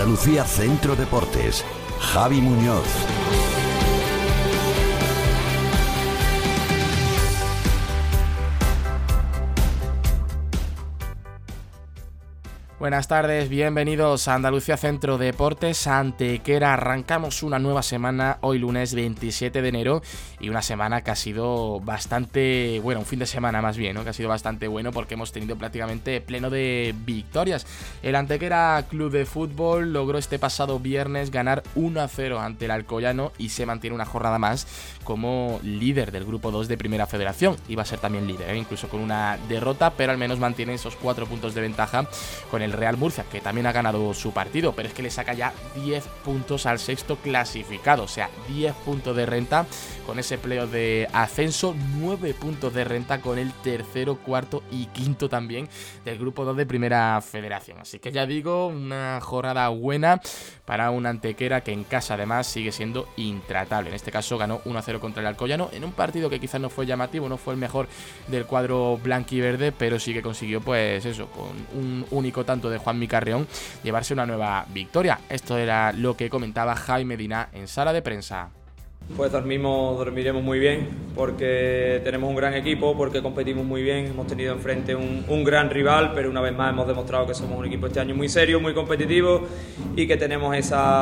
Andalucía Centro Deportes, Javi Muñoz. Buenas tardes, bienvenidos a Andalucía Centro Deportes, Antequera. Arrancamos una nueva semana, hoy lunes 27 de enero, y una semana que ha sido bastante, bueno, un fin de semana más bien, ¿no? Que ha sido bastante bueno porque hemos tenido prácticamente pleno de victorias. El Antequera Club de Fútbol logró este pasado viernes ganar 1-0 ante el Alcoyano y se mantiene una jornada más como líder del grupo 2 de Primera Federación. Iba a ser también líder, incluso con una derrota, pero al menos mantiene esos 4 puntos de ventaja con el Real Murcia, que también ha ganado su partido, pero es que le saca ya 10 puntos al sexto clasificado, o sea, 10 puntos de renta con ese playoff de ascenso, 9 puntos de renta con el tercero, cuarto y quinto también del grupo 2 de Primera Federación. Así que ya digo, una jornada buena para un Antequera que en casa además sigue siendo intratable. En este caso ganó 1-0 contra el Alcoyano en un partido que quizás no fue llamativo, no fue el mejor del cuadro blanquiverde, pero sí que consiguió, pues eso, con un único tanto de Juanmi Carrión, llevarse una nueva victoria. Esto era lo que comentaba Jaime Medina en sala de prensa. Pues dormiremos muy bien porque tenemos un gran equipo, porque competimos muy bien, hemos tenido enfrente un gran rival, pero una vez más hemos demostrado que somos un equipo este año muy serio, muy competitivo y que tenemos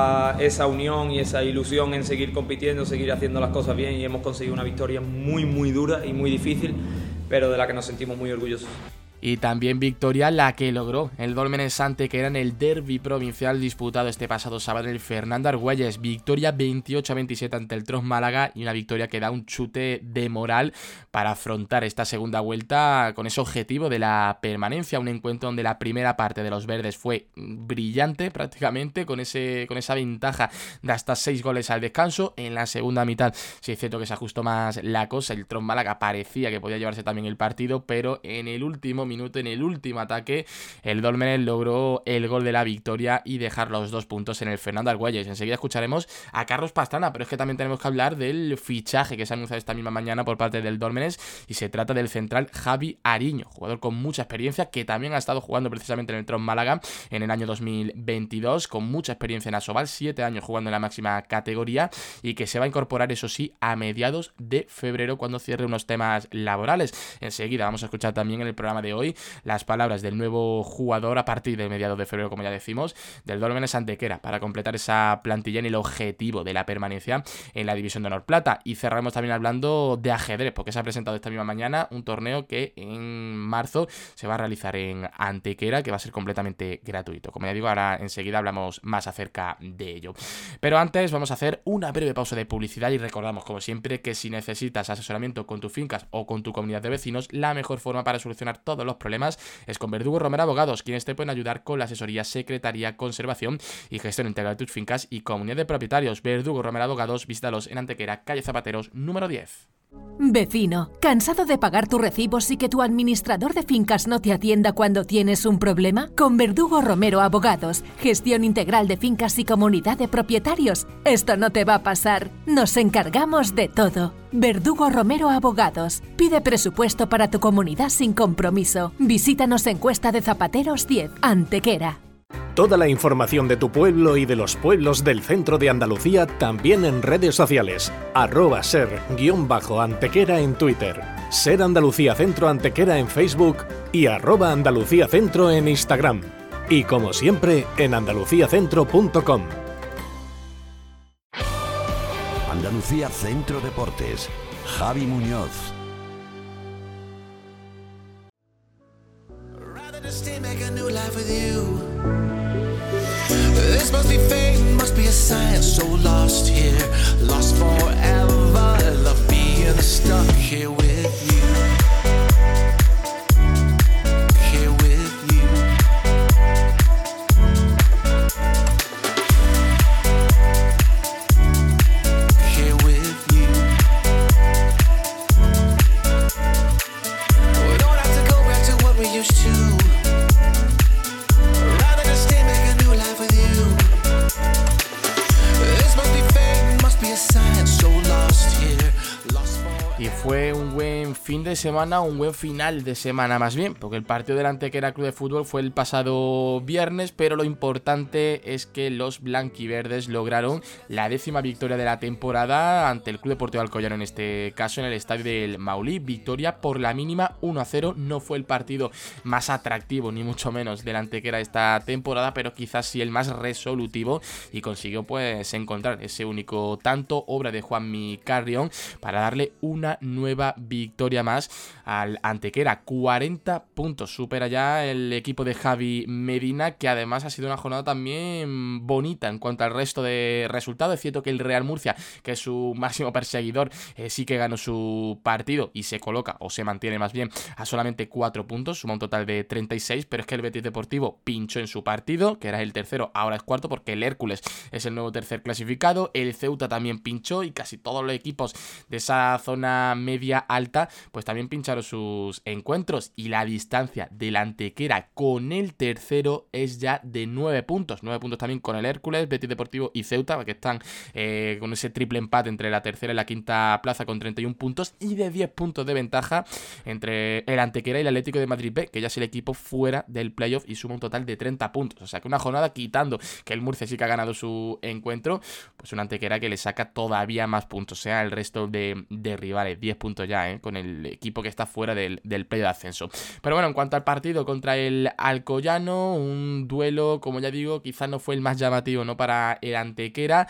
esa unión y esa ilusión en seguir compitiendo, seguir haciendo las cosas bien, y hemos conseguido una victoria muy dura y muy difícil, pero de la que nos sentimos muy orgullosos. Y también victoria la que logró el Dólmenes Antequera en el derbi provincial disputado este pasado sábado en el Fernando Argüelles. Victoria 28-27 ante el Tros Málaga, y una victoria que da un chute de moral para afrontar esta segunda vuelta con ese objetivo de la permanencia. Un encuentro donde la primera parte de los verdes fue brillante prácticamente, con esa ventaja de hasta 6 goles al descanso. En la segunda mitad sí es cierto que se ajustó más la cosa, el Tros Málaga parecía que podía llevarse también el partido, pero en el último minuto, en el último ataque, el Dólmenes logró el gol de la victoria y dejar los 2 puntos en el Fernando Argüelles. Enseguida escucharemos a Carlos Pastrana, pero es que también tenemos que hablar del fichaje que se ha anunciado esta misma mañana por parte del Dólmenes, y se trata del central Javi Ariño, jugador con mucha experiencia, que también ha estado jugando precisamente en el Tros Málaga en el año 2022, con mucha experiencia en Asobal, 7 años jugando en la máxima categoría, y que se va a incorporar, eso sí, a mediados de febrero, cuando cierre unos temas laborales. Enseguida vamos a escuchar también en el programa de hoy las palabras del nuevo jugador a partir de mediados de febrero, como ya decimos, del Dólmenes Antequera, para completar esa plantilla en el objetivo de la permanencia en la División de Honor Plata. Y cerraremos también hablando de ajedrez, porque se ha presentado esta misma mañana un torneo que en marzo se va a realizar en Antequera, que va a ser completamente gratuito. Como ya digo, ahora enseguida hablamos más acerca de ello. Pero antes vamos a hacer una breve pausa de publicidad y recordamos, como siempre, que si necesitas asesoramiento con tus fincas o con tu comunidad de vecinos, la mejor forma para solucionar todos los problemas es con Verdugo Romero Abogados, quienes te pueden ayudar con la asesoría, secretaría, conservación y gestión integral de tus fincas y comunidad de propietarios. Verdugo Romero Abogados, visítalos en Antequera, calle Zapateros, número 10. Vecino, ¿cansado de pagar tus recibos y que tu administrador de fincas no te atienda cuando tienes un problema? Con Verdugo Romero Abogados, gestión integral de fincas y comunidad de propietarios. Esto no te va a pasar. Nos encargamos de todo. Verdugo Romero Abogados. Pide presupuesto para tu comunidad sin compromiso. Visítanos en Cuesta de Zapateros 10, Antequera. Toda la información de tu pueblo y de los pueblos del centro de Andalucía también en redes sociales. @ser_Antequera en Twitter, Ser Andalucía Centro Antequera en Facebook y @Andalucía Centro en Instagram. Y como siempre, en andaluciacentro.com. Andalucía Centro Deportes, Javi Muñoz. This must be fate, must be a sign. So lost here, lost forever. Love being stuck here with you. Here with you. Here with you. We don't have to go back to what we used to. Y fue un un buen fin de semana, un buen final de semana más bien, porque el partido del Antequera Club de Fútbol fue el pasado viernes, pero lo importante es que los blanquiverdes lograron la 10ª victoria de la temporada ante el Club Deportivo Alcoyano, en este caso en el estadio del Maulí. Victoria por la mínima 1-0, no fue el partido más atractivo ni mucho menos del Antequera esta temporada, pero quizás sí el más resolutivo, y consiguió pues encontrar ese único tanto, obra de Juanmi Carrión, para darle una nueva victoria más al Antequera. 40 puntos supera ya el equipo de Javi Medina, que además ha sido una jornada también bonita en cuanto al resto de resultados. Es cierto que el Real Murcia, que es su máximo perseguidor, sí que ganó su partido y se coloca, o se mantiene más bien, a solamente 4 puntos, suma un total de 36, pero es que el Betis Deportivo pinchó en su partido, que era el tercero, ahora es cuarto, porque el Hércules es el nuevo tercer clasificado. El Ceuta también pinchó, y casi todos los equipos de esa zona media alta pues también pincharon sus encuentros, y la distancia del Antequera con el tercero es ya de 9 puntos. 9 puntos también con el Hércules, Betis Deportivo y Ceuta, que están con ese triple empate entre la tercera y la quinta plaza con 31 puntos, y de 10 puntos de ventaja entre el Antequera y el Atlético de Madrid B, que ya es el equipo fuera del playoff y suma un total de 30 puntos. O sea que una jornada, quitando que el Murcia sí que ha ganado su encuentro, pues una Antequera que le saca todavía más puntos, o sea, el resto de rivales. 10 puntos ya, con el equipo que está fuera del playoff de ascenso. Pero bueno, en cuanto al partido contra el Alcoyano, un duelo, como ya digo, quizás no fue el más llamativo, ¿no?, para el Antequera.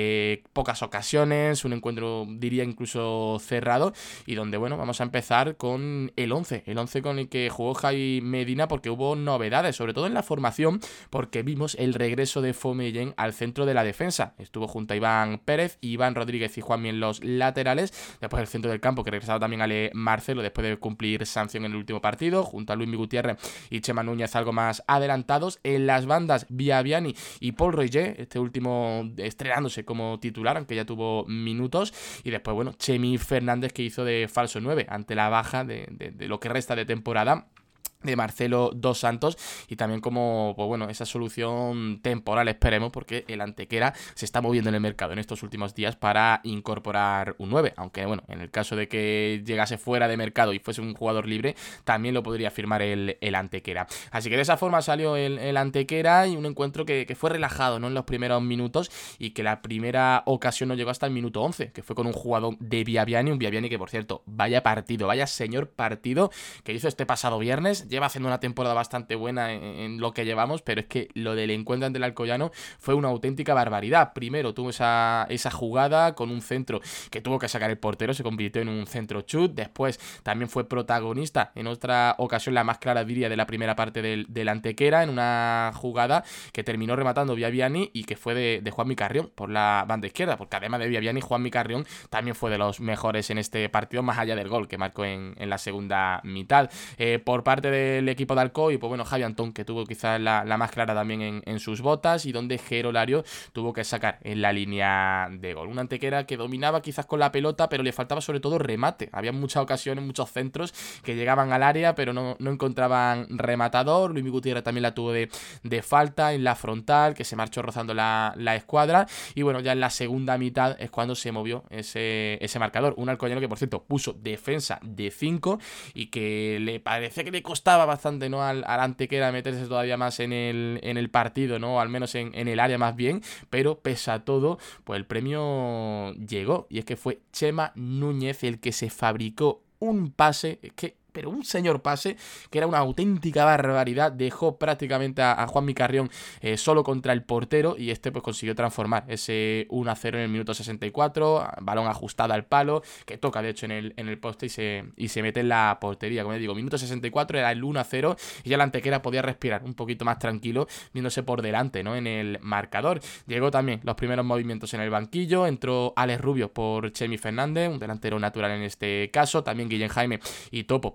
Pocas ocasiones, un encuentro, diría, incluso cerrado, y donde, bueno, vamos a empezar con el 11 con el que jugó Javi Medina, porque hubo novedades, sobre todo en la formación, porque vimos el regreso de Fomellén al centro de la defensa. Estuvo junto a Iván Pérez, Iván Rodríguez y Juanmi en los laterales. Después el centro del campo, que regresaba también Ale Marcelo después de cumplir sanción en el último partido, junto a Luis Gutiérrez y Chema Núñez algo más adelantados. En las bandas, Viaviani y Paul Roger, este último estrenándose como titular, aunque ya tuvo minutos. Y después, bueno, Chemi Fernández, que hizo de falso 9 ante la baja de lo que resta de temporada de Marcelo Dos Santos, y también como, pues bueno, esa solución temporal, esperemos, porque el Antequera se está moviendo en el mercado en estos últimos días para incorporar un 9, aunque bueno, en el caso de que llegase fuera de mercado y fuese un jugador libre, también lo podría firmar el Antequera. Así que de esa forma salió el Antequera, y un encuentro que fue relajado, ¿no?, en los primeros minutos, y que la primera ocasión no llegó hasta el minuto 11, que fue con un jugador de Viaviani, un Viaviani que, por cierto, vaya partido, vaya señor partido que hizo este pasado viernes. Lleva haciendo una temporada bastante buena en lo que llevamos, pero es que lo del encuentro ante el Alcoyano fue una auténtica barbaridad. Primero tuvo esa jugada con un centro que tuvo que sacar el portero, se convirtió en un centro chut. Después también fue protagonista en otra ocasión, la más clara, diría, de la primera parte del Antequera, en una jugada que terminó rematando Viaviani y que fue de Juanmi Carrión por la banda izquierda, porque además de Viaviani, Juanmi Carrión también fue de los mejores en este partido, más allá del gol que marcó en la segunda mitad. Por parte del equipo de Alcoy, pues bueno, Javi Antón, que tuvo quizás la más clara también en sus botas, y donde Jero Lario tuvo que sacar en la línea de gol. Una Antequera que dominaba quizás con la pelota, pero le faltaba sobre todo remate. Había muchas ocasiones, muchos centros que llegaban al área, pero no encontraban rematador. Luis Gutiérrez también la tuvo de falta en la frontal, que se marchó rozando la escuadra, y bueno, ya en la segunda mitad es cuando se movió ese marcador. Un Alcoyano que, por cierto, puso defensa de 5, y que le parece que le costaba bastante, ¿no?, al Antequera meterse todavía más en el partido, ¿no?, al menos en el área más bien, pero pese a todo, pues el premio llegó, y es que fue Chema Núñez el que se fabricó un pase, pero un señor pase, que era una auténtica barbaridad. Dejó prácticamente a Juanmi Carrión solo contra el portero, y este pues consiguió transformar ese 1-0 en el minuto 64, balón ajustado al palo, que toca de hecho en el poste y se mete en la portería. Como les digo, minuto 64 era el 1-0, y ya la Antequera podía respirar un poquito más tranquilo, viéndose por delante, ¿no?, en el marcador. Llegó también los primeros movimientos en el banquillo, entró Alex Rubio por Chemi Fernández, un delantero natural en este caso, también Guillén Jaime y Topo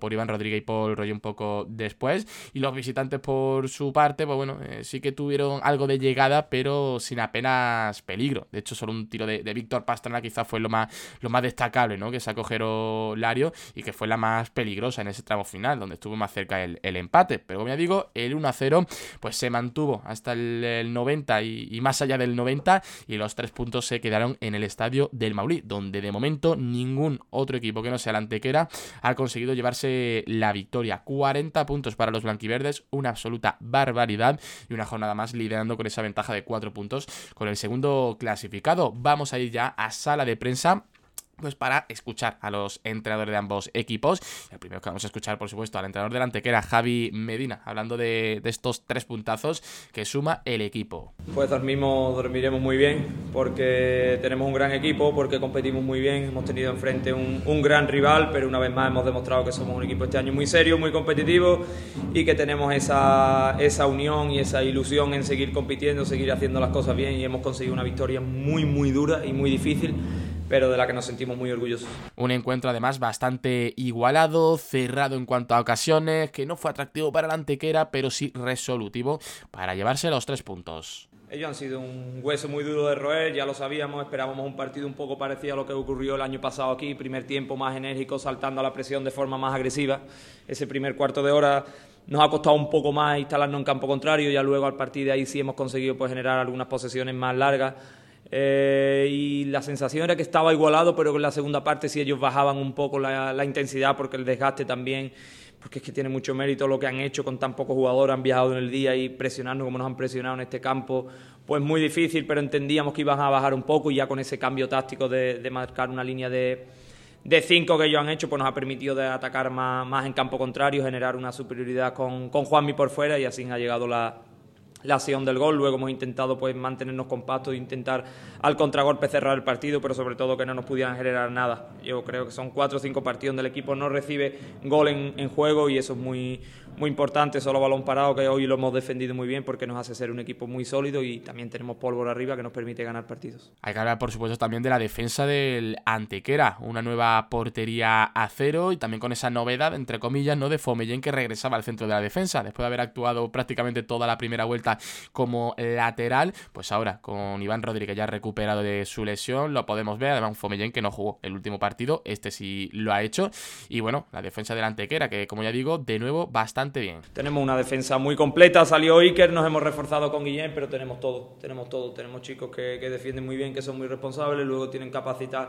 por Iván Rodríguez y Paul Roger un poco después. Y los visitantes por su parte, pues bueno, sí que tuvieron algo de llegada, pero sin apenas peligro. De hecho, solo un tiro de Víctor Pastrana quizás fue lo más destacable, ¿no?, que sacó Jero Lario, y que fue la más peligrosa en ese tramo final, donde estuvo más cerca el empate. Pero como ya digo, el 1-0 pues se mantuvo hasta el 90 y más allá del 90, y los 3 puntos se quedaron en el estadio del Maulí, donde de momento ningún otro equipo que no sea el Antequera ha conseguido llevarse la victoria. 40 puntos para los blanquiverdes, una absoluta barbaridad, y una jornada más liderando con esa ventaja de 4 puntos con el segundo clasificado. Vamos a ir ya a sala de prensa, pues para escuchar a los entrenadores de ambos equipos. El primero que vamos a escuchar, por supuesto, al entrenador del Antequera, Javi Medina, hablando de estos 3 puntazos que suma el equipo. Pues dormiremos muy bien, porque tenemos un gran equipo, porque competimos muy bien, hemos tenido enfrente un gran rival, pero una vez más hemos demostrado que somos un equipo este año muy serio, muy competitivo, y que tenemos esa unión y esa ilusión en seguir compitiendo, seguir haciendo las cosas bien, y hemos conseguido una victoria muy dura y muy difícil, pero de la que nos sentimos muy orgullosos. Un encuentro además bastante igualado, cerrado en cuanto a ocasiones, que no fue atractivo para la Antequera, pero sí resolutivo para llevarse los 3 puntos. Ellos han sido un hueso muy duro de roer, ya lo sabíamos, esperábamos un partido un poco parecido a lo que ocurrió el año pasado aquí, primer tiempo más enérgico, saltando a la presión de forma más agresiva. Ese primer cuarto de hora nos ha costado un poco más instalarnos en campo contrario, ya luego al partir de ahí sí hemos conseguido pues generar algunas posesiones más largas. Y la sensación era que estaba igualado, pero en la segunda parte sí ellos bajaban un poco la intensidad, porque el desgaste también, porque es que tiene mucho mérito lo que han hecho con tan pocos jugadores, han viajado en el día y presionarnos como nos han presionado en este campo, pues muy difícil, pero entendíamos que iban a bajar un poco, y ya con ese cambio táctico de marcar una línea de 5 que ellos han hecho, pues nos ha permitido de atacar más en campo contrario, generar una superioridad con Juanmi por fuera, y así ha llegado la acción del gol. Luego hemos intentado pues mantenernos compactos e intentar al contragolpe cerrar el partido, pero sobre todo que no nos pudieran generar nada. Yo creo que son 4 o 5 partidos donde el equipo no recibe gol en juego, y eso es muy importante. Solo balón parado, que hoy lo hemos defendido muy bien, porque nos hace ser un equipo muy sólido, y también tenemos pólvora arriba que nos permite ganar partidos. Hay que hablar, por supuesto, también de la defensa del Antequera, una nueva portería a 0, y también con esa novedad, entre comillas, ¿no?, de Fomellén, que regresaba al centro de la defensa después de haber actuado prácticamente toda la primera vuelta como lateral. Pues ahora con Iván Rodríguez ya recuperado de su lesión, lo podemos ver. Además, un Fomellén que no jugó el último partido, este sí lo ha hecho. Y bueno, la defensa del Antequera, que como ya digo, de nuevo bastante bien. Tenemos una defensa muy completa, salió Iker, nos hemos reforzado con Guillén, pero tenemos todo. Tenemos chicos que defienden muy bien, que son muy responsables, luego tienen capacidad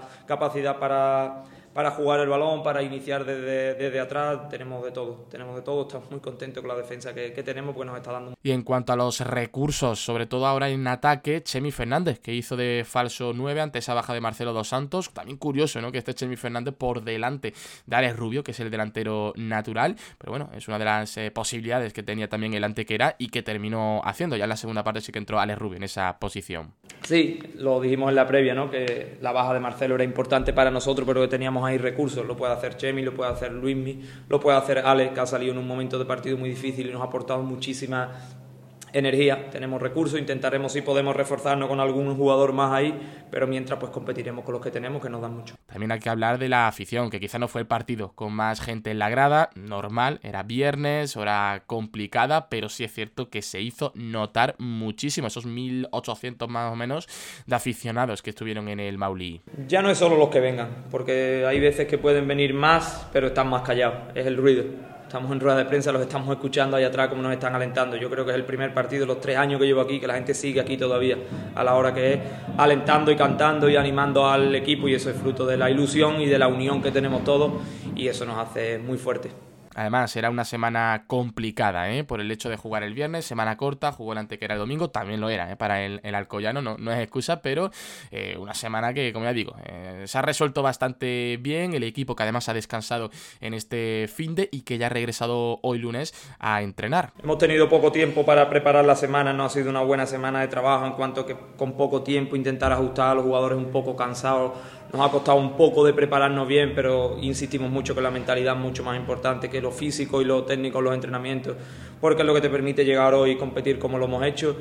para jugar el balón, para iniciar desde atrás. Tenemos de todo, estamos muy contentos con la defensa que tenemos, porque nos está dando. Y en cuanto a los recursos, sobre todo ahora en ataque, Chemi Fernández, que hizo de falso 9 ante esa baja de Marcelo Dos Santos. También curioso, ¿no?, que esté Chemi Fernández por delante de Alex Rubio, que es el delantero natural, pero bueno, es una de las posibilidades que tenía también el Antequera, y que terminó haciendo. Ya en la segunda parte sí que entró Alex Rubio en esa posición. Sí, lo dijimos en la previa, ¿no?, que la baja de Marcelo era importante para nosotros, pero que teníamos ahí recursos. Lo puede hacer Chemi, lo puede hacer Luismi, lo puede hacer Alex, que ha salido en un momento de partido muy difícil y nos ha aportado muchísima energía. Tenemos recursos, intentaremos si podemos reforzarnos con algún jugador más ahí, pero mientras pues competiremos con los que tenemos, que nos dan mucho. También hay que hablar de la afición, que quizá no fue el partido con más gente en la grada, normal, era viernes, hora complicada, pero sí es cierto que se hizo notar muchísimo, esos 1.800 más o menos de aficionados que estuvieron en el Maulí. Ya no es solo los que vengan, porque hay veces que pueden venir más, pero están más callados, es el ruido. Estamos en rueda de prensa, los estamos escuchando ahí atrás como nos están alentando. Yo creo que es el primer partido de los 3 años que llevo aquí, que la gente sigue aquí todavía a la hora que es, alentando y cantando y animando al equipo, y eso es fruto de la ilusión y de la unión que tenemos todos, y eso nos hace muy fuertes. Además, era una semana complicada, por el hecho de jugar el viernes, semana corta, jugó el Antequera el domingo, también lo era, para el alcoyano, no es excusa, pero una semana que, como ya digo, se ha resuelto bastante bien, el equipo que además ha descansado en este finde y que ya ha regresado hoy lunes a entrenar. Hemos tenido poco tiempo para preparar la semana, no ha sido una buena semana de trabajo, en cuanto que con poco tiempo intentar ajustar a los jugadores un poco cansados. Nos ha costado un poco de prepararnos bien, pero insistimos mucho que la mentalidad es mucho más importante que lo físico y lo técnico, los entrenamientos, porque es lo que te permite llegar hoy y competir como lo hemos hecho.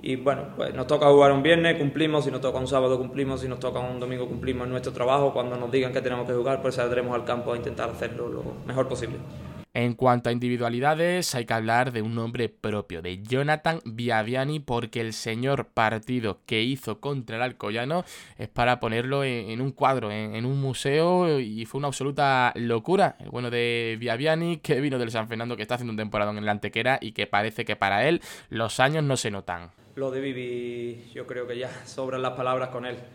Y bueno, pues nos toca jugar un viernes, cumplimos, si nos toca un sábado cumplimos, si nos toca un domingo cumplimos en nuestro trabajo. Cuando nos digan que tenemos que jugar, pues saldremos al campo a intentar hacerlo lo mejor posible. En cuanto a individualidades, hay que hablar de un nombre propio, de Jonathan Viabiani, porque el señor partido que hizo contra el Alcoyano es para ponerlo en un cuadro, en un museo, y fue una absoluta locura. El bueno de Viabiani, que vino del San Fernando, que está haciendo un temporadón en la Antequera y que parece que para él los años no se notan. Lo de Vivi, yo creo que ya sobran las palabras con él.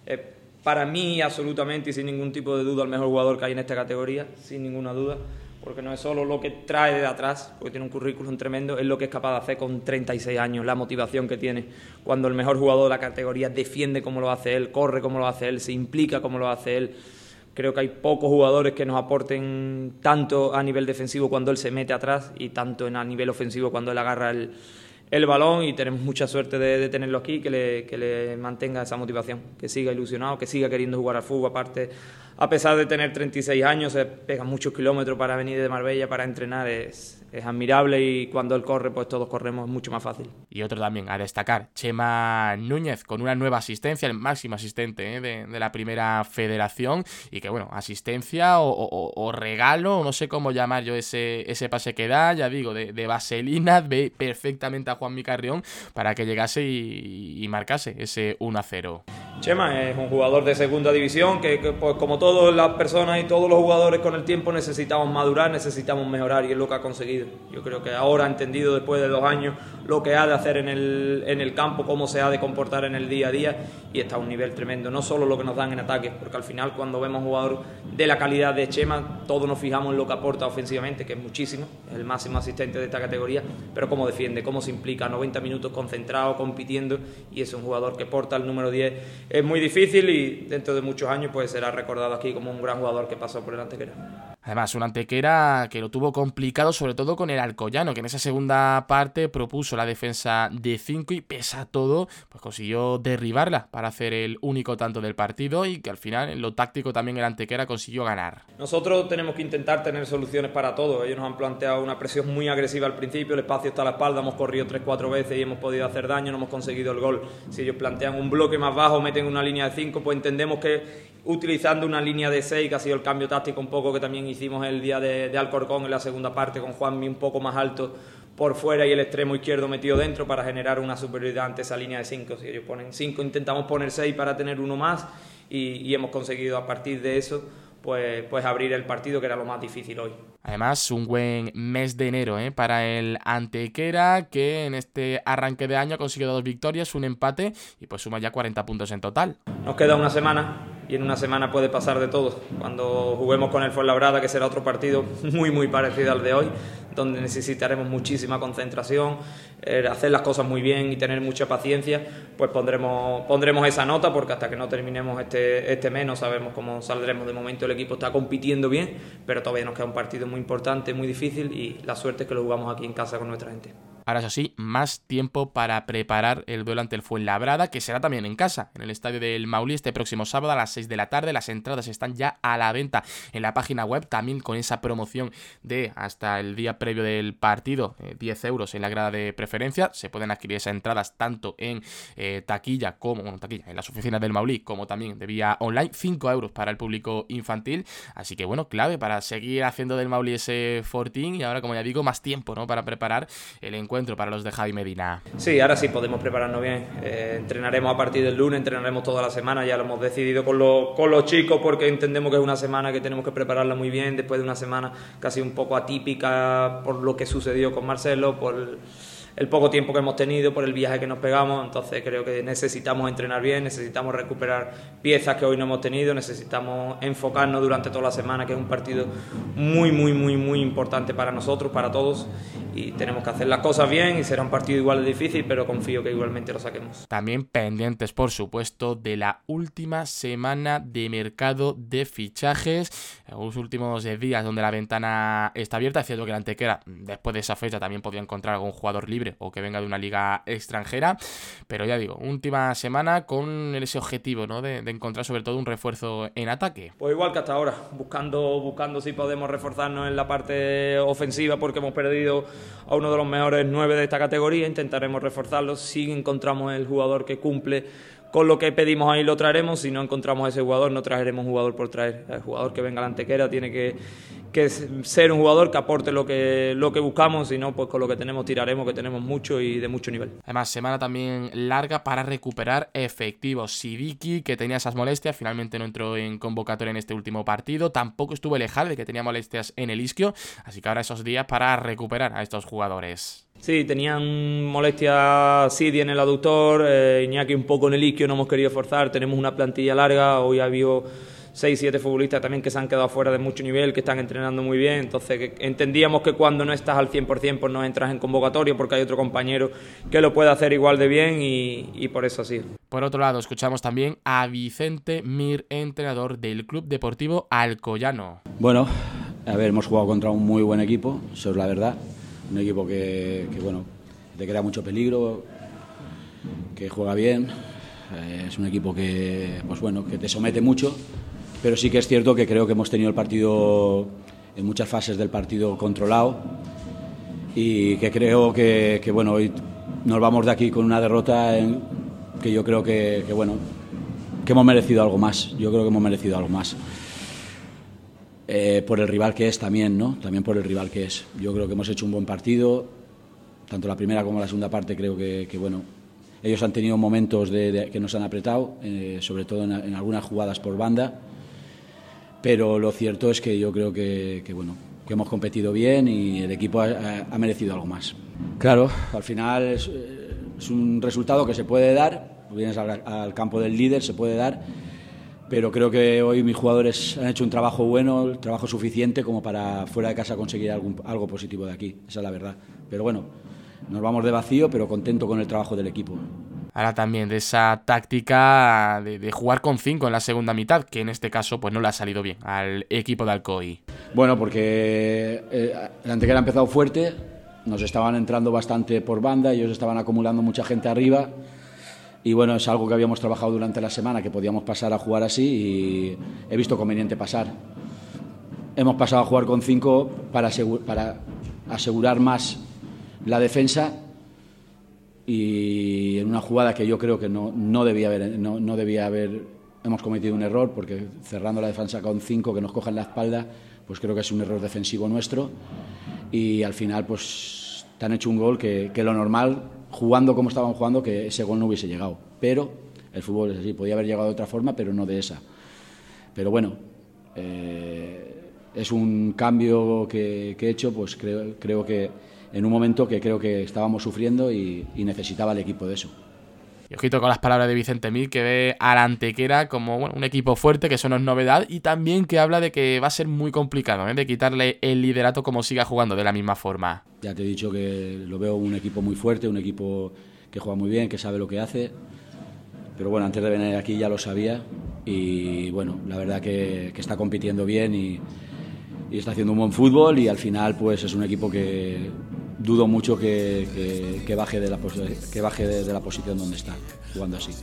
Para mí, absolutamente y sin ningún tipo de duda, el mejor jugador que hay en esta categoría, sin ninguna duda. Porque no es solo lo que trae de atrás, porque tiene un currículum tremendo, es lo que es capaz de hacer con 36 años, la motivación que tiene. Cuando el mejor jugador de la categoría defiende como lo hace él, corre como lo hace él, se implica como lo hace él. Creo que hay pocos jugadores que nos aporten tanto a nivel defensivo cuando él se mete atrás y tanto a nivel ofensivo cuando él agarra el balón, y tenemos mucha suerte de tenerlo aquí, que le mantenga esa motivación, que siga ilusionado, que siga queriendo jugar al fútbol. Aparte, a pesar de tener 36 años, se pega muchos kilómetros para venir de Marbella para entrenar, es admirable, y cuando él corre, pues todos corremos, es mucho más fácil. Y otro también a destacar, Chema Núñez, con una nueva asistencia, el máximo asistente de la primera federación, y que bueno, asistencia o regalo, no sé cómo llamar yo ese pase que da, ya digo, de vaselina, ve perfectamente a Juanmi Carrión para que llegase y marcase ese 1-0. Chema es un jugador de segunda división que pues como todas las personas y todos los jugadores con el tiempo necesitamos madurar, necesitamos mejorar, y es lo que ha conseguido. Yo creo que ahora ha entendido, después de 2 años, lo que ha de hacer en el campo, cómo se ha de comportar en el día a día, y está a un nivel tremendo, no solo lo que nos dan en ataque, porque al final cuando vemos un jugador de la calidad de Chema, todos nos fijamos en lo que aporta ofensivamente, que es muchísimo, es el máximo asistente de esta categoría, pero cómo defiende, cómo se implica, 90 minutos concentrado, compitiendo, y es un jugador que porta el número 10. Es muy difícil, y dentro de muchos años pues será recordado aquí como un gran jugador que pasó por el Antequera. Además, un Antequera que lo tuvo complicado, sobre todo con el Alcoyano, que en esa segunda parte propuso la defensa de 5 y pese a todo, pues consiguió derribarla para hacer el único tanto del partido, y que al final en lo táctico también el Antequera consiguió ganar. Nosotros tenemos que intentar tener soluciones para todo. Ellos nos han planteado una presión muy agresiva al principio, el espacio está a la espalda, hemos corrido 3-4 veces y hemos podido hacer daño, no hemos conseguido el gol. Si ellos plantean un bloque más bajo, meten una línea de 5, pues entendemos que utilizando una línea de 6, que ha sido el cambio táctico un poco que también hicimos el día de Alcorcón en la segunda parte, con Juanmi un poco más alto por fuera y el extremo izquierdo metido dentro para generar una superioridad ante esa línea de 5. Si ellos ponen 5, intentamos poner 6 para tener uno más, y hemos conseguido a partir de eso pues abrir el partido, que era lo más difícil hoy. Además, un buen mes de enero para el Antequera, que en este arranque de año ha conseguido 2 victorias, un empate, y pues suma ya 40 puntos en total. Nos queda una semana, y en una semana puede pasar de todo. Cuando juguemos con el Fuenlabrada, que será otro partido muy muy parecido al de hoy, donde necesitaremos muchísima concentración, hacer las cosas muy bien y tener mucha paciencia, pues pondremos esa nota, porque hasta que no terminemos este mes no sabemos cómo saldremos. De momento el equipo está compitiendo bien, pero todavía nos queda un partido muy importante, muy difícil, y la suerte es que lo jugamos aquí en casa con nuestra gente. Ahora eso sí, más tiempo para preparar el duelo ante el Fuenlabrada, que será también en casa, en el estadio del Maulí, este próximo sábado a las 6 de la tarde. Las entradas están ya a la venta en la página web, también con esa promoción de hasta el día previo del partido, 10 euros en la grada de preferencia. Se pueden adquirir esas entradas tanto en taquilla, en las oficinas del Maulí, como también de vía online, 5 euros para el público infantil. Así que bueno, clave para seguir haciendo del Maulí ese fortín, y ahora, como ya digo, más tiempo, ¿no?, para preparar el encuentro para los de Javi Medina. Sí, ahora sí podemos prepararnos bien. Entrenaremos a partir del lunes, entrenaremos toda la semana, ya lo hemos decidido con los chicos, porque entendemos que es una semana que tenemos que prepararla muy bien, después de una semana casi un poco atípica por lo que sucedió con Marcelo, por el poco tiempo que hemos tenido, por el viaje que nos pegamos. Entonces creo que necesitamos entrenar bien, necesitamos recuperar piezas que hoy no hemos tenido, necesitamos enfocarnos durante toda la semana, que es un partido muy muy muy muy importante para nosotros, para todos, y tenemos que hacer las cosas bien, y será un partido igual de difícil, pero confío que igualmente lo saquemos. También pendientes, por supuesto, de la última semana de mercado de fichajes, los últimos días donde la ventana está abierta. Es cierto que la Antequera, después de esa fecha, también podía encontrar algún jugador libre libre o que venga de una liga extranjera. Pero ya digo, última semana con ese objetivo, ¿no? de encontrar sobre todo un refuerzo en ataque. Pues igual que hasta ahora, buscando si podemos reforzarnos en la parte ofensiva, porque hemos perdido a uno de los mejores 9 de esta categoría. Intentaremos reforzarlo. Si encontramos el jugador que cumple con lo que pedimos, ahí lo traeremos. Si no encontramos a ese jugador, no traeremos un jugador por traer. El jugador que venga a la Antequera tiene que ser un jugador que aporte lo que buscamos. Si no, pues con lo que tenemos tiraremos, que tenemos mucho y de mucho nivel. Además, semana también larga para recuperar efectivos. Sidiki, que tenía esas molestias, finalmente no entró en convocatoria en este último partido. Tampoco estuvo Lejal, que tenía molestias en el isquio. Así que ahora esos días para recuperar a estos jugadores. Sí, tenían molestias Sidi en el aductor, Iñaki un poco en el isquio, no hemos querido forzar. Tenemos una plantilla larga, hoy ha habido 6-7 futbolistas también que se han quedado fuera de mucho nivel, que están entrenando muy bien. Entonces entendíamos que cuando no estás al 100% pues no entras en convocatoria, porque hay otro compañero que lo puede hacer igual de bien y por eso así. Por otro lado, escuchamos también a Vicente Mir, entrenador del Club Deportivo Alcoyano. Bueno, a ver, hemos jugado contra un muy buen equipo, eso es la verdad. Un equipo que bueno, te crea mucho peligro, que juega bien. Es un equipo que, pues bueno, que te somete mucho, pero sí que es cierto que creo que hemos tenido el partido, en muchas fases del partido, controlado, y que creo que bueno, hoy nos vamos de aquí con una derrota que yo creo que bueno, que hemos merecido algo más. Yo creo que hemos merecido algo más. Por el rival que es también, ¿no? También por el rival que es. Yo creo que hemos hecho un buen partido, tanto la primera como la segunda parte. Creo que bueno, ellos han tenido momentos que nos han apretado, sobre todo en algunas jugadas por banda, pero lo cierto es que yo creo que bueno, que hemos competido bien y el equipo ha merecido algo más. Claro, al final es un resultado que se puede dar, vienes al campo del líder, se puede dar. Pero creo que hoy mis jugadores han hecho un trabajo bueno, el trabajo suficiente como para fuera de casa conseguir algo positivo de aquí, esa es la verdad. Pero bueno, nos vamos de vacío, pero contento con el trabajo del equipo. Ahora también de esa táctica de jugar con 5 en la segunda mitad, que en este caso pues no le ha salido bien al equipo de Alcoy. Bueno, porque el Antequera ha empezado fuerte, nos estaban entrando bastante por banda, ellos estaban acumulando mucha gente arriba. Y bueno, es algo que habíamos trabajado durante la semana, que podíamos pasar a jugar así y he visto conveniente pasar. Hemos pasado a jugar con 5 para asegurar más la defensa y en una jugada que yo creo que no debía haber, hemos cometido un error, porque cerrando la defensa con 5 que nos cojan la espalda, pues creo que es un error defensivo nuestro y al final pues te han hecho un gol que lo normal, jugando como estaban jugando, que ese gol no hubiese llegado. Pero el fútbol es así, podía haber llegado de otra forma, pero no de esa. Pero bueno, es un cambio que he hecho, pues creo que en un momento que creo que estábamos sufriendo y necesitaba el equipo de eso. Y ojito con las palabras de Vicente Mir, que ve a la Antequera como bueno, un equipo fuerte, que eso no es novedad, y también que habla de que va a ser muy complicado, de quitarle el liderato como siga jugando de la misma forma. Ya te he dicho que lo veo un equipo muy fuerte, un equipo que juega muy bien, que sabe lo que hace, pero bueno, antes de venir aquí ya lo sabía y bueno, la verdad que está compitiendo bien y está haciendo un buen fútbol y al final pues es un equipo que dudo mucho que baje de la posición donde está, jugando así.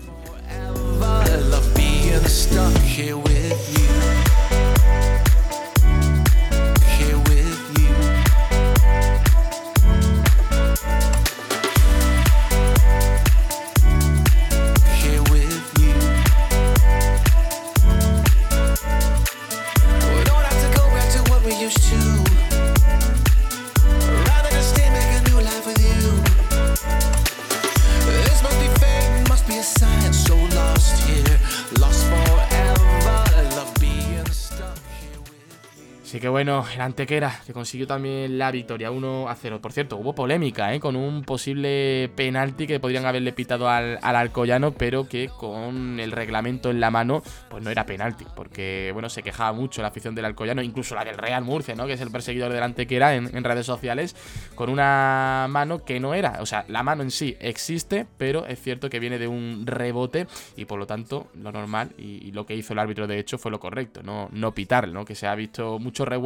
Así que bueno, el Antequera que consiguió también la victoria 1-0. Por cierto, hubo polémica con un posible penalti que podrían haberle pitado al Alcoyano, pero que con el reglamento en la mano pues no era penalti, porque bueno, se quejaba mucho la afición del Alcoyano, incluso la del Real Murcia, ¿no? Que es el perseguidor del Antequera en redes sociales, con una mano que no era, o sea, la mano en sí existe, pero es cierto que viene de un rebote y por lo tanto lo normal y lo que hizo el árbitro de hecho fue lo correcto, no pitarle, ¿no? Que se ha visto mucho revuelo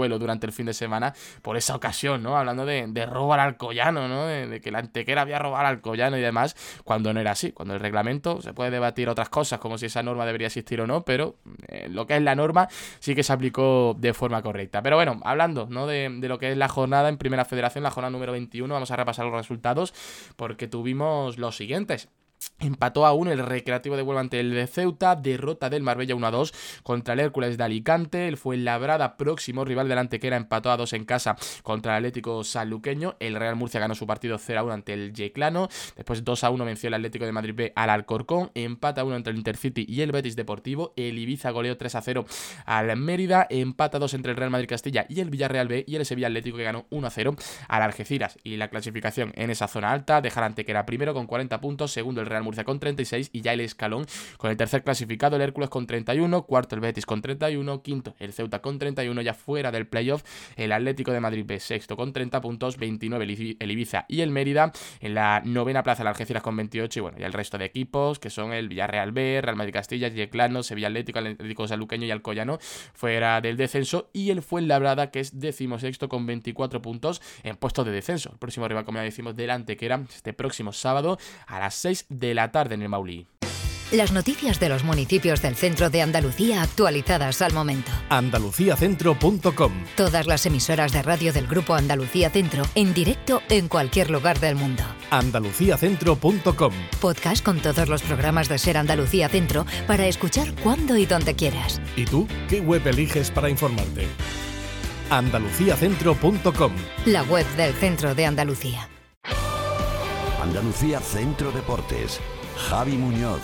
duelo durante el fin de semana por esa ocasión, ¿no? Hablando de robo al Alcoyano, ¿no? De que la Antequera había robado al Alcoyano y demás, cuando no era así. Cuando el reglamento se puede debatir otras cosas, como si esa norma debería existir o no, pero lo que es la norma sí que se aplicó de forma correcta. Pero bueno, hablando, ¿no? de lo que es la jornada en Primera Federación, la jornada número 21, vamos a repasar los resultados porque tuvimos los siguientes. Empató a 1 el Recreativo de Huelva ante el de Ceuta, derrota del Marbella 1-2 contra el Hércules de Alicante, el Fuenlabrada, próximo rival del Antequera, empató a 2 en casa contra el Atlético Sanluqueño, el Real Murcia ganó su partido 0-1 ante el Yeclano, después 2-1 venció el Atlético de Madrid B al Alcorcón, empata 1 entre el Intercity y el Betis Deportivo, el Ibiza goleó 3-0 al Mérida, empata 2 entre el Real Madrid Castilla y el Villarreal B, y el Sevilla Atlético que ganó 1-0 al Algeciras. Y la clasificación en esa zona alta deja al Antequera primero con 40 puntos, segundo el Real Murcia con 36 y ya el escalón con el tercer clasificado el Hércules con 31, cuarto el Betis con 31, quinto el Ceuta con 31, ya fuera del playoff el Atlético de Madrid B sexto con 30 puntos, 29 el Ibiza y el Mérida, en la novena plaza el Algeciras con 28 y bueno, ya el resto de equipos que son el Villarreal B, Real Madrid Castilla, Yeclano, Sevilla Atlético Sanluqueño y Alcoyano fuera del descenso, y el Fuenlabrada que es 16º con 24 puntos en puesto de descenso. El próximo rival, como ya decimos, del Antequera este próximo sábado a las 6 de la tarde en el Maulí. Las noticias de los municipios del centro de Andalucía actualizadas al momento. andaluciacentro.com. Todas las emisoras de radio del Grupo Andalucía Centro en directo en cualquier lugar del mundo. andaluciacentro.com. Podcast con todos los programas de Ser Andalucía Centro para escuchar cuando y donde quieras. ¿Y tú qué web eliges para informarte? andaluciacentro.com. La web del Centro de Andalucía. Andalucía Centro Deportes. Javi Muñoz.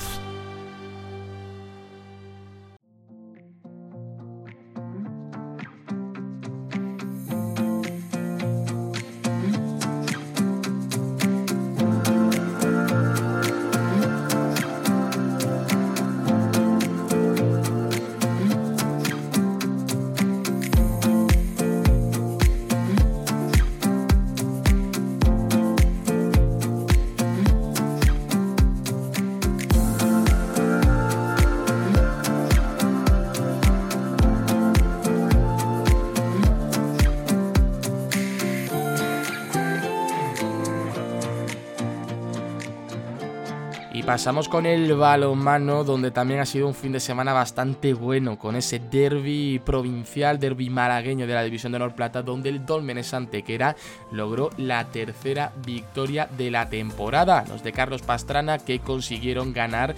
Pasamos con el balonmano, donde también ha sido un fin de semana bastante bueno, con ese derbi provincial, derbi malagueño de la División de Honor Plata, donde el Dólmenes Antequera logró la tercera victoria de la temporada. Los de Carlos Pastrana, que consiguieron ganar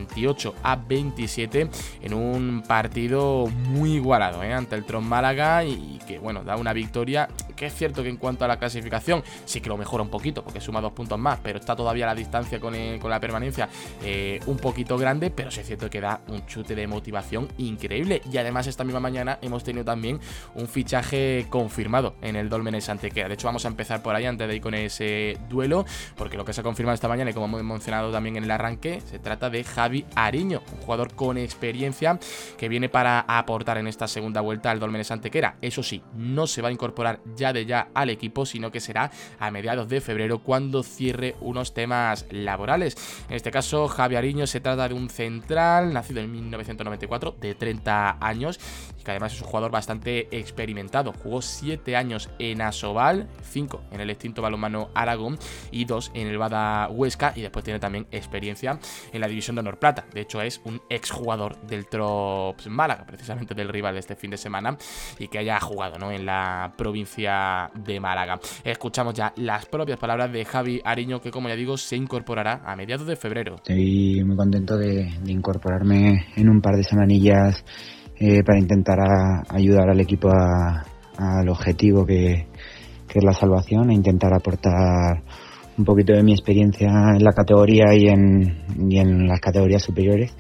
28-27 en un partido muy igualado ante el Tron Málaga, y que bueno, da una victoria que es cierto que en cuanto a la clasificación sí que lo mejora un poquito porque suma 2 puntos más, pero está todavía la distancia con la permanencia un poquito grande, pero sí es cierto que da un chute de motivación increíble. Y además esta misma mañana hemos tenido también un fichaje confirmado en el Dólmenes Antequera. De hecho vamos a empezar por ahí antes de ir con ese duelo, porque lo que se ha confirmado esta mañana, y como hemos mencionado también en el arranque, se trata de Javi Ariño, un jugador con experiencia que viene para aportar en esta segunda vuelta al Dólmenes Antequera. Eso sí, no se va a incorporar ya al equipo, sino que será a mediados de febrero cuando cierre unos temas laborales. En este caso, Javi Ariño se trata de un central nacido en 1994, de 30 años, y que además es un jugador bastante experimentado. Jugó 7 años en Asobal, 5 en el extinto Balonmano Aragón y 2 en el Bada Huesca, y después tiene también experiencia en la División de Honor Plata. De hecho es un exjugador del Trops Málaga, precisamente del rival de este fin de semana, y que haya jugado, ¿no?, en la provincia de Málaga. Escuchamos ya las propias palabras de Javi Ariño, que como ya digo se incorporará a mediados de febrero. Estoy muy contento de incorporarme en un par de semanillas para intentar ayudar al equipo al objetivo que es la salvación, e intentar aportar un poquito de mi experiencia en la categoría y en las categorías superiores,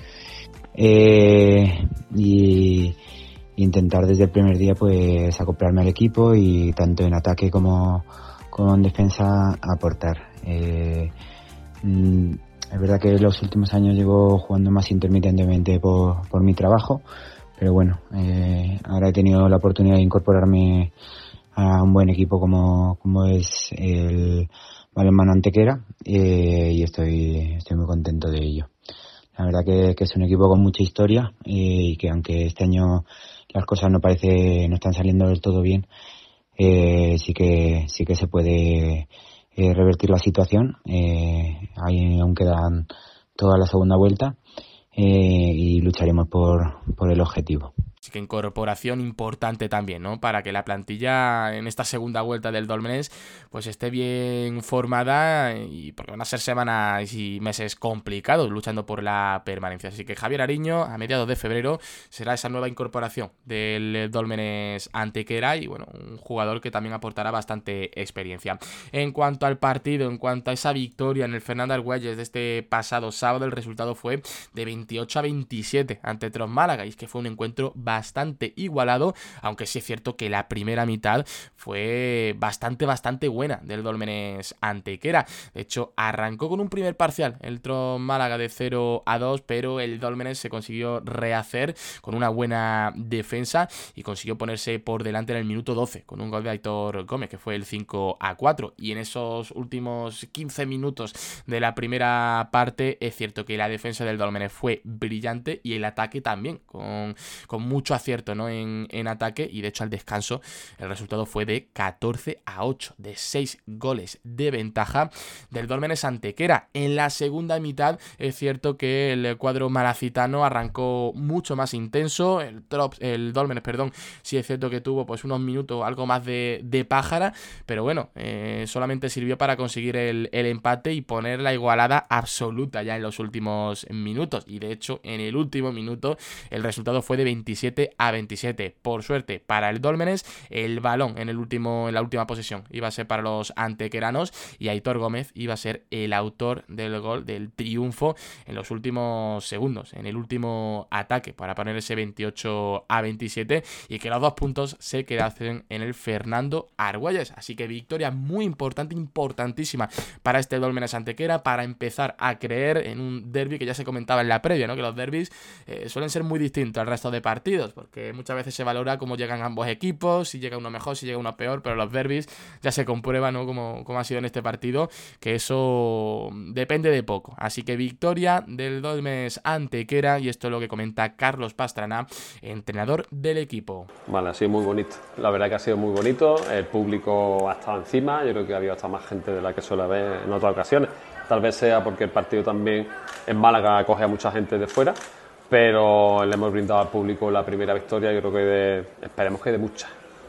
y intentar desde el primer día pues acoplarme al equipo y tanto en ataque como en defensa aportar. Es verdad que en los últimos años llevo jugando más intermitentemente por mi trabajo, pero bueno, ahora he tenido la oportunidad de incorporarme a un buen equipo como es el Balonmano Antequera, y estoy muy contento de ello. La verdad que es un equipo con mucha historia, y que aunque este año las cosas no están saliendo del todo bien, sí que se puede revertir la situación. Ahí aún quedan toda la segunda vuelta y lucharemos por el objetivo. Así que incorporación importante también, ¿no? Para que la plantilla en esta segunda vuelta del Dólmenes pues esté bien formada, y porque van a ser semanas y meses complicados luchando por la permanencia. Así que Javier Ariño, a mediados de febrero, será esa nueva incorporación del Dólmenes Antequera, y bueno, un jugador que también aportará bastante experiencia. En cuanto al partido, en cuanto a esa victoria en el Fernando Argüelles de este pasado sábado, el resultado fue de 28-27 ante Tros Málaga, y es que fue un encuentro bastante igualado, aunque sí es cierto que la primera mitad fue bastante buena del Dólmenes Antequera. De hecho, arrancó con un primer parcial el Tros Málaga de 0-2, pero el Dólmenes se consiguió rehacer con una buena defensa y consiguió ponerse por delante en el minuto 12 con un gol de Aitor Gómez, que fue el 5-4, y en esos últimos 15 minutos de la primera parte es cierto que la defensa del Dólmenes fue brillante y el ataque también, con mucho acierto, ¿no? en ataque, y de hecho al descanso el resultado fue de 14-8, de 6 goles de ventaja del Dólmenes Antequera. En la segunda mitad es cierto que el cuadro malacitano arrancó mucho más intenso, el Dólmenes, sí es cierto que tuvo pues unos minutos algo más de pájara, pero bueno, solamente sirvió para conseguir el empate y poner la igualada absoluta ya en los últimos minutos, y de hecho en el último minuto el resultado fue de 27-27. Por suerte para el Dólmenes, el balón en la última posesión iba a ser para los antequeranos, y Aitor Gómez iba a ser el autor del gol del triunfo en los últimos segundos, en el último ataque, para poner ese 28-27 y que los 2 puntos se quedasen en el Fernando Argüelles. Así que victoria muy importante, importantísima para este Dólmenes Antequera, para empezar a creer en un derbi que ya se comentaba en la previa, ¿no? Que los derbis suelen ser muy distintos al resto de partidos, porque muchas veces se valora cómo llegan ambos equipos, si llega uno mejor, si llega uno peor, pero los derbis ya se comprueba, ¿no? Como ha sido en este partido, que eso depende de poco. Así que victoria del Dólmenes Antequera, y esto es lo que comenta Carlos Pastrana, entrenador del equipo. Vale, ha sido muy bonito, la verdad que ha sido muy bonito, el público ha estado encima, yo creo que ha habido hasta más gente de la que suele haber en otras ocasiones, tal vez sea porque el partido también en Málaga acoge a mucha gente de fuera, pero le hemos brindado al público la primera victoria, yo creo que esperemos que de muchas.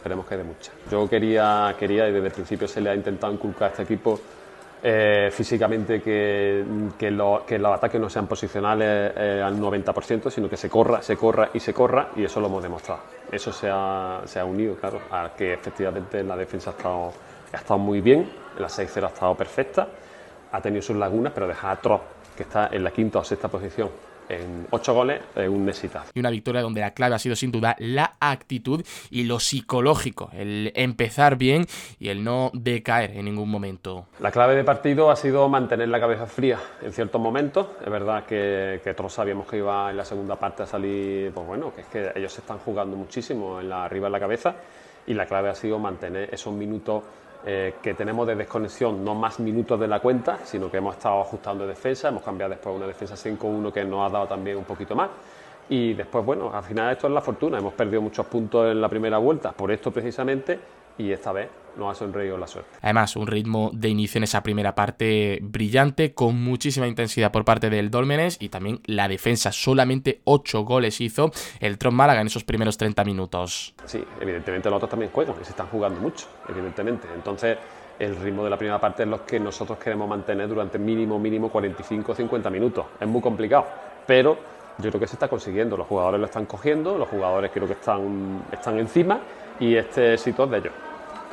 Yo quería y desde el principio se le ha intentado inculcar a este equipo físicamente que los ataques no sean posicionales al 90%, sino que se corra, y eso lo hemos demostrado. Eso se ha unido, claro, a que efectivamente la defensa ha estado muy bien, la 6-0 ha estado perfecta, ha tenido sus lagunas, pero dejar a Tros, que está en la quinta o sexta posición, en 8 goles, es un éxito. Y una victoria donde la clave ha sido sin duda la actitud y lo psicológico, el empezar bien y el no decaer en ningún momento. La clave de partido ha sido mantener la cabeza fría en ciertos momentos. Es verdad que todos sabíamos que iba en la segunda parte a salir, pues bueno, que es que ellos se están jugando muchísimo arriba en la cabeza, y la clave ha sido mantener esos minutos que tenemos de desconexión, no más minutos de la cuenta, sino que hemos estado ajustando defensa, hemos cambiado después una defensa 5-1 que nos ha dado también un poquito más, y después, bueno, al final esto es la fortuna, hemos perdido muchos puntos en la primera vuelta por esto precisamente, y esta vez nos ha sonreído la suerte. Además, un ritmo de inicio en esa primera parte brillante, con muchísima intensidad por parte del Dólmenes, y también la defensa. Solamente 8 goles hizo el Tros Málaga en esos primeros 30 minutos. Sí, evidentemente los otros también juegan y se están jugando mucho, evidentemente. Entonces, el ritmo de la primera parte es lo que nosotros queremos mantener durante mínimo 45 o 50 minutos. Es muy complicado, pero yo creo que se está consiguiendo. Los jugadores lo están cogiendo, los jugadores creo que están encima, y este éxito es de ellos.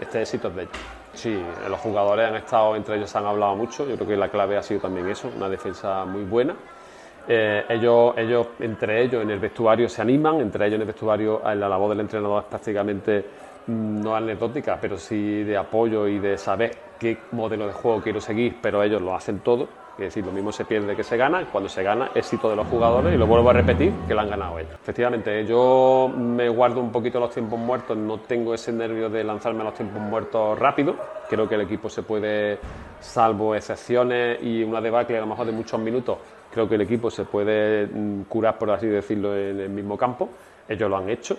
Sí, los jugadores han estado, entre ellos han hablado mucho, yo creo que la clave ha sido también eso, una defensa muy buena. Ellos entre ellos en el vestuario se animan, entre ellos en el vestuario la labor del entrenador es prácticamente no anecdótica, pero sí de apoyo y de saber qué modelo de juego quiero seguir, pero ellos lo hacen todo. Es decir, lo mismo se pierde que se gana. Cuando se gana, éxito de los jugadores, y lo vuelvo a repetir, que lo han ganado ellos. Efectivamente, yo me guardo un poquito los tiempos muertos, no tengo ese nervio de lanzarme a los tiempos muertos rápido. Creo que el equipo se puede, salvo excepciones y una debacle a lo mejor de muchos minutos, Creo que el equipo se puede curar, por así decirlo, en el mismo campo. Ellos lo han hecho.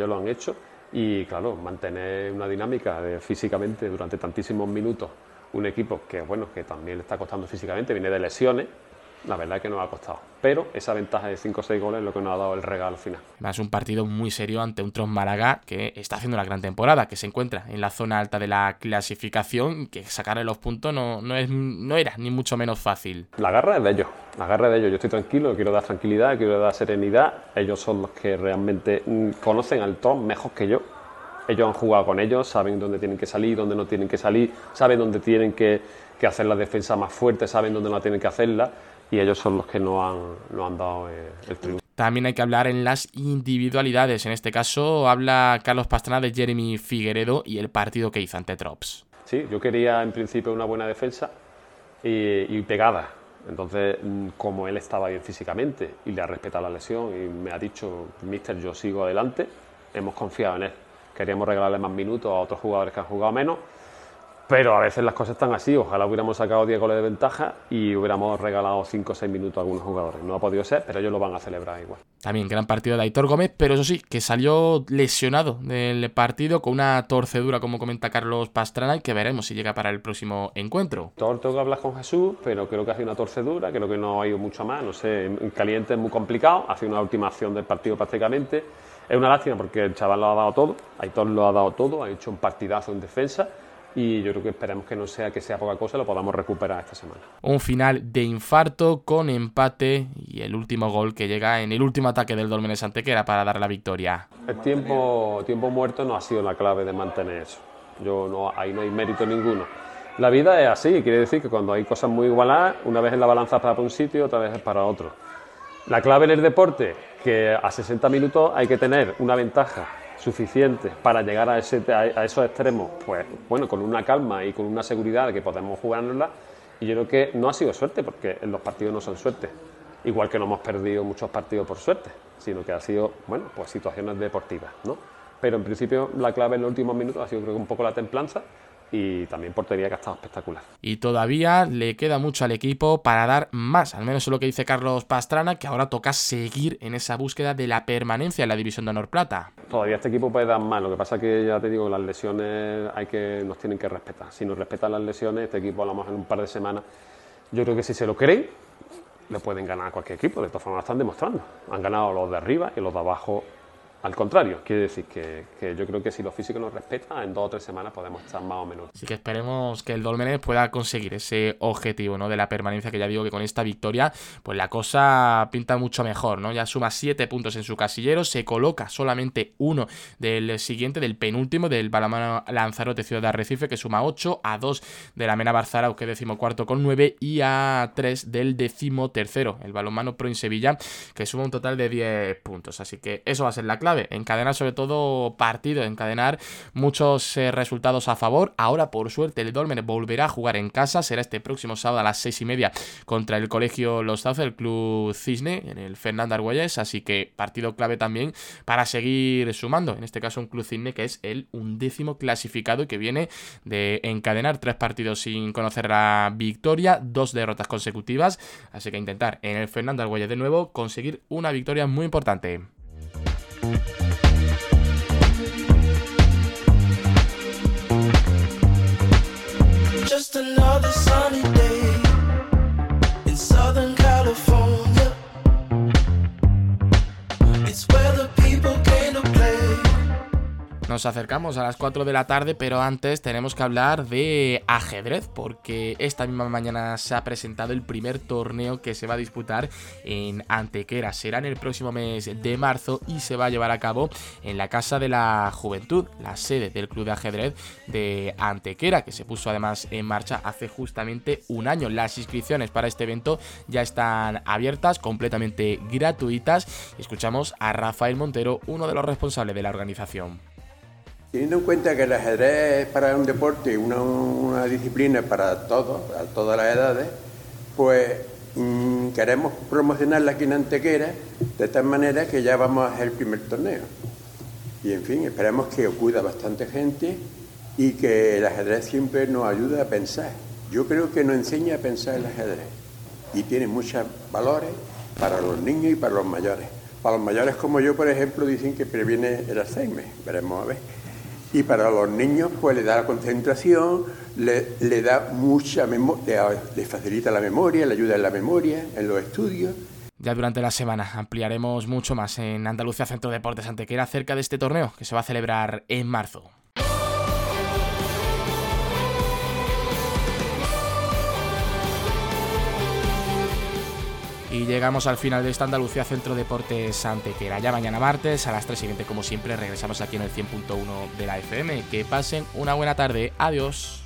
Y claro, mantener una dinámica físicamente durante tantísimos minutos, un equipo que también le está costando físicamente, viene de lesiones, la verdad es que nos ha costado. Pero esa ventaja de 5 o 6 goles es lo que nos ha dado el regalo final. Además, un partido muy serio ante un Tros Málaga que está haciendo una gran temporada, que se encuentra en la zona alta de la clasificación, que sacarle los puntos no era ni mucho menos fácil. La garra es de ellos. Yo estoy tranquilo, quiero dar tranquilidad, quiero dar serenidad. Ellos son los que realmente conocen al Tros mejor que yo. Ellos han jugado con ellos, saben dónde tienen que salir, dónde no tienen que salir, saben dónde tienen que hacer la defensa más fuerte, saben dónde no tienen que hacerla, y ellos son los que nos han dado el triunfo. También hay que hablar en las individualidades. En este caso habla Carlos Pastrana de Jeremy Figueredo y el partido que hizo ante Trops. Sí, yo quería en principio una buena defensa y pegada. Entonces, como él estaba bien físicamente y le ha respetado la lesión y me ha dicho, mister, yo sigo adelante, hemos confiado en él. Queríamos regalarle más minutos a otros jugadores que han jugado menos, pero a veces las cosas están así. Ojalá hubiéramos sacado 10 goles de ventaja y hubiéramos regalado 5 o 6 minutos a algunos jugadores. No ha podido ser, pero ellos lo van a celebrar igual. También gran partido de Aitor Gómez, pero eso sí, que salió lesionado del partido con una torcedura, como comenta Carlos Pastrana, y que veremos si llega para el próximo encuentro. Tengo que hablar con Jesús, pero creo que ha sido una torcedura, creo que no ha ido mucho más, no sé, en caliente es muy complicado, ha sido una última acción del partido prácticamente. Es una lástima porque el chaval lo ha dado todo, Aitor lo ha dado todo, ha hecho un partidazo en defensa. Y yo creo que esperemos que no sea poca cosa, lo podamos recuperar esta semana. Un final de infarto con empate y el último gol que llega en el último ataque del Dólmenes Antequera para dar la victoria. El tiempo muerto no ha sido la clave de mantener eso. Ahí no hay mérito ninguno. La vida es así, quiere decir que cuando hay cosas muy igualadas, una vez en la balanza para un sitio, otra vez es para otro. La clave en el deporte, que a 60 minutos hay que tener una ventaja suficiente para llegar a esos extremos, pues bueno, con una calma y con una seguridad de que podemos jugárnosla. Y yo creo que no ha sido suerte, porque en los partidos no son suerte, igual que no hemos perdido muchos partidos por suerte, sino que ha sido, bueno, pues situaciones deportivas, ¿no? Pero en principio la clave en los últimos minutos ha sido, creo que un poco la templanza y también portería, que ha estado espectacular. Y todavía le queda mucho al equipo para dar más, al menos es lo que dice Carlos Pastrana, que ahora toca seguir en esa búsqueda de la permanencia en la División de Honor Plata. Todavía este equipo puede dar más, lo que pasa es que ya te digo, las lesiones nos tienen que respetar. Si nos respetan las lesiones, este equipo a lo mejor en un par de semanas, yo creo que si se lo creen, le pueden ganar a cualquier equipo. De todas formas lo están demostrando, han ganado los de arriba y los de abajo. Al contrario, quiere decir que yo creo que si los físicos nos respetan, en 2 o 3 semanas podemos estar más o menos. Así que esperemos que el Dólmenes pueda conseguir ese objetivo, ¿no?, de la permanencia, que ya digo que con esta victoria pues la cosa pinta mucho mejor, ¿no? Ya suma 7 puntos en su casillero, se coloca solamente uno del siguiente, del penúltimo, del balonmano Lanzarote Ciudad de Arrecife, que suma 8, a 2 de la Mena Barzarau, que es 14º con 9, y a 3 del 13º, el balonmano Pro en Sevilla, que suma un total de 10 puntos. Así que eso va a ser la clave, encadenar sobre todo partidos, encadenar muchos resultados a favor. Ahora, por suerte, el Dólmenes volverá a jugar en casa, será este próximo sábado a las 6:30 contra el Colegio Los Sauces, el Club Cisne, en el Fernando Argüelles, así que partido clave también para seguir sumando, en este caso un Club Cisne que es el 11º clasificado y que viene de encadenar 3 partidos sin conocer la victoria, 2 derrotas consecutivas, así que intentar en el Fernando Argüelles de nuevo conseguir una victoria muy importante. Just another sunny day in Southern California. It's where the people came to play. Nos acercamos a las 4 de la tarde, pero antes tenemos que hablar de ajedrez, porque esta misma mañana se ha presentado el primer torneo que se va a disputar en Antequera. Será en el próximo mes de marzo y se va a llevar a cabo en la Casa de la Juventud, la sede del Club de Ajedrez de Antequera, que se puso además en marcha hace justamente un año. Las inscripciones para este evento ya están abiertas, completamente gratuitas. Escuchamos a Rafael Montero, uno de los responsables de la organización. Teniendo en cuenta que el ajedrez es para un deporte, una disciplina para todos, a todas las edades, pues queremos promocionarla aquí en Antequera de tal manera que ya vamos a hacer el primer torneo. Y en fin, esperemos que acuda bastante gente y que el ajedrez siempre nos ayude a pensar. Yo creo que nos enseña a pensar el ajedrez y tiene muchos valores para los niños y para los mayores. Para los mayores como yo, por ejemplo, dicen que previene el Alzheimer, veremos a ver. Y para los niños, pues le da la concentración, le da mucha memoria, le facilita la memoria, le ayuda en la memoria, en los estudios. Ya durante la semana ampliaremos mucho más en Andalucía Centro Deportes Antequera acerca de este torneo que se va a celebrar en marzo. Y llegamos al final de esta Andalucía Centro Deportes Antequera. Ya mañana martes a las 3:20 como siempre regresamos aquí en el 100.1 de la FM. Que pasen una buena tarde. Adiós.